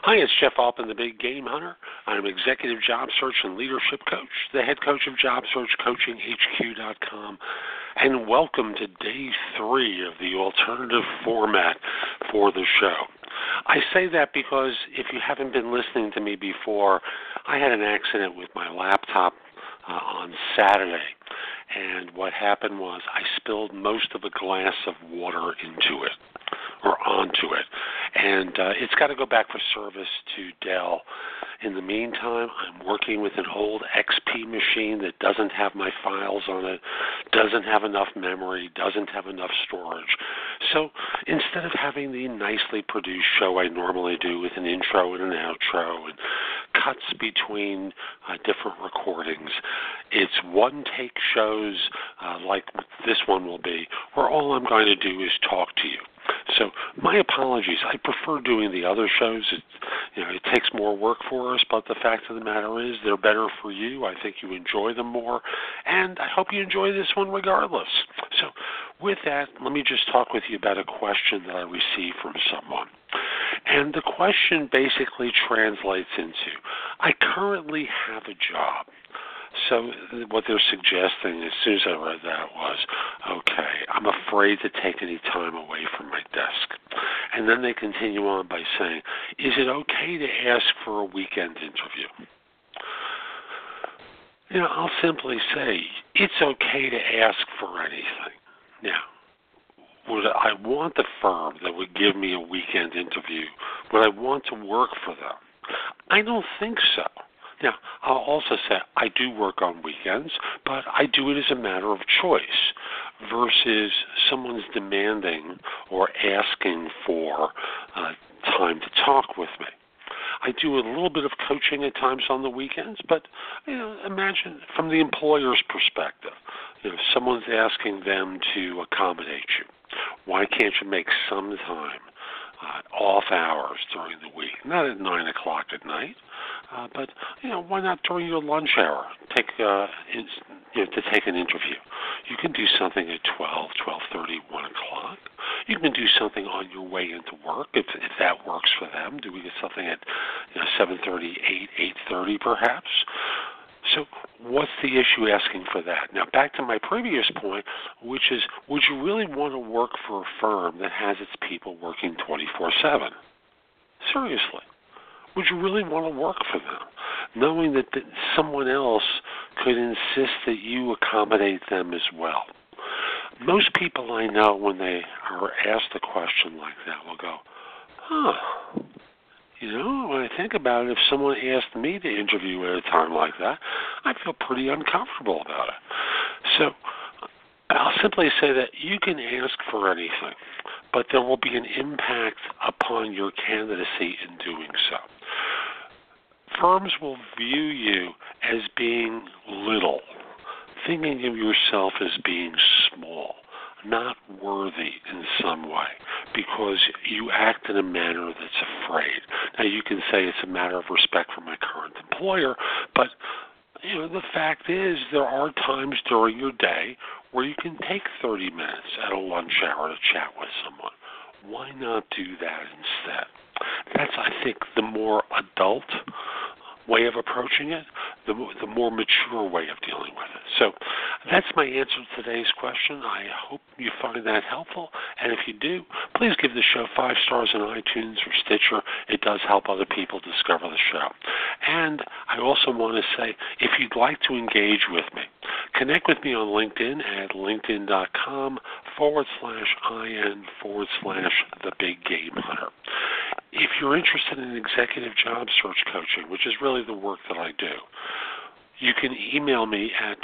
Hi, it's Jeff Altman, the Big Game Hunter. I'm Executive Job Search and Leadership Coach, the head coach of Job Search CoachingHQ.com, and welcome to Day 3 of the alternative format for the show. I say that because if you haven't been listening to me before, I had an accident with my laptop on Saturday, and what happened was I spilled most of a glass of water into it, or onto it, and it's got to go back for service to Dell. In the meantime, I'm working with an old XP machine that doesn't have my files on it, doesn't have enough memory, doesn't have enough storage. So instead of having the nicely produced show I normally do with an intro and an outro and cuts between different recordings, it's one-take shows like this one will be, where all I'm going to do is talk to you. So my apologies. I prefer doing the other shows. It takes more work for us, but the fact of the matter is they're better for you. I think you enjoy them more, and I hope you enjoy this one regardless. So with that, let me just talk with you about a question that I received from someone. And the question basically translates into, I currently have a job. So what they're suggesting as soon as I read that was, okay, I'm afraid to take any time away from my desk. And then they continue on by saying, is it okay to ask for a weekend interview? I'll simply say, it's okay to ask for anything. Now, would I want the firm that would give me a weekend interview? Would I want to work for them? I don't think so. Now, I'll also say I do work on weekends, but I do it as a matter of choice versus someone's demanding or asking for time to talk with me. I do a little bit of coaching at times on the weekends, but imagine from the employer's perspective, someone's asking them to accommodate you. Why can't you make some time off hours during the week? Not at 9 o'clock at night, but why not during your lunch hour? To take an interview. You can do something at 12, 12:30, 1 o'clock. You can do something on your way into work if that works for them. Do we get something at 7:30, 8, 8:30 perhaps? So what's the issue asking for that? Now, back to my previous point, which is, would you really want to work for a firm that has its people working 24/7? Seriously. Would you really want to work for them, knowing that someone else could insist that you accommodate them as well? Most people I know, when they are asked a question like that, will go, when I think about it, if someone asked me to interview at a time like that, I feel pretty uncomfortable about it. So I'll simply say that you can ask for anything, but there will be an impact upon your candidacy in doing so. Firms will view you as being little, thinking of yourself as being small, not worthy in some way, because you act in a manner that's afraid. Now, you can say it's a matter of respect for my current employer, but the fact is there are times during your day where you can take 30 minutes at a lunch hour to chat with someone. Why not do that instead? That's, I think, the more adult way of approaching it, the more mature way of dealing with it. So that's my answer to today's question. I hope you find that helpful. And if you do, please give the show 5 stars on iTunes or Stitcher. It does help other people discover the show. And I also want to say, if you'd like to engage with me, connect with me on LinkedIn at linkedin.com/IN/The Big Game Hunter. If you're interested in executive job search coaching, which is really the work that I do, you can email me at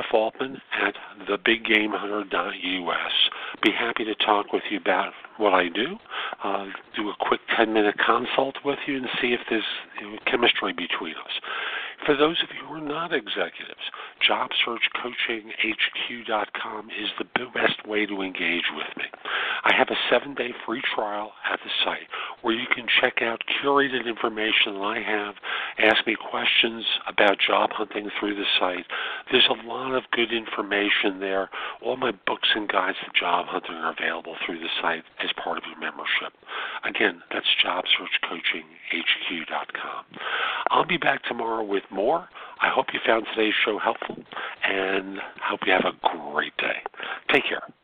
jeffaltman@thebiggamehunter.us. Be happy to talk with you about what I do, do a quick 10-minute consult with you and see if there's chemistry between us. For those of you who are not executives, JobSearchCoachingHQ.com is the best way to engage with me. I have a 7-day free trial at the site where you can check out curated information that I have, ask me questions about job hunting through the site. There's a lot of good information there. All my books and guides to job hunting are available through the site as part of your membership. Again, Again, that's JobSearchCoachingHQ.com. I'll be back tomorrow with more. I hope you found today's show helpful, and I hope you have a great day. Take care.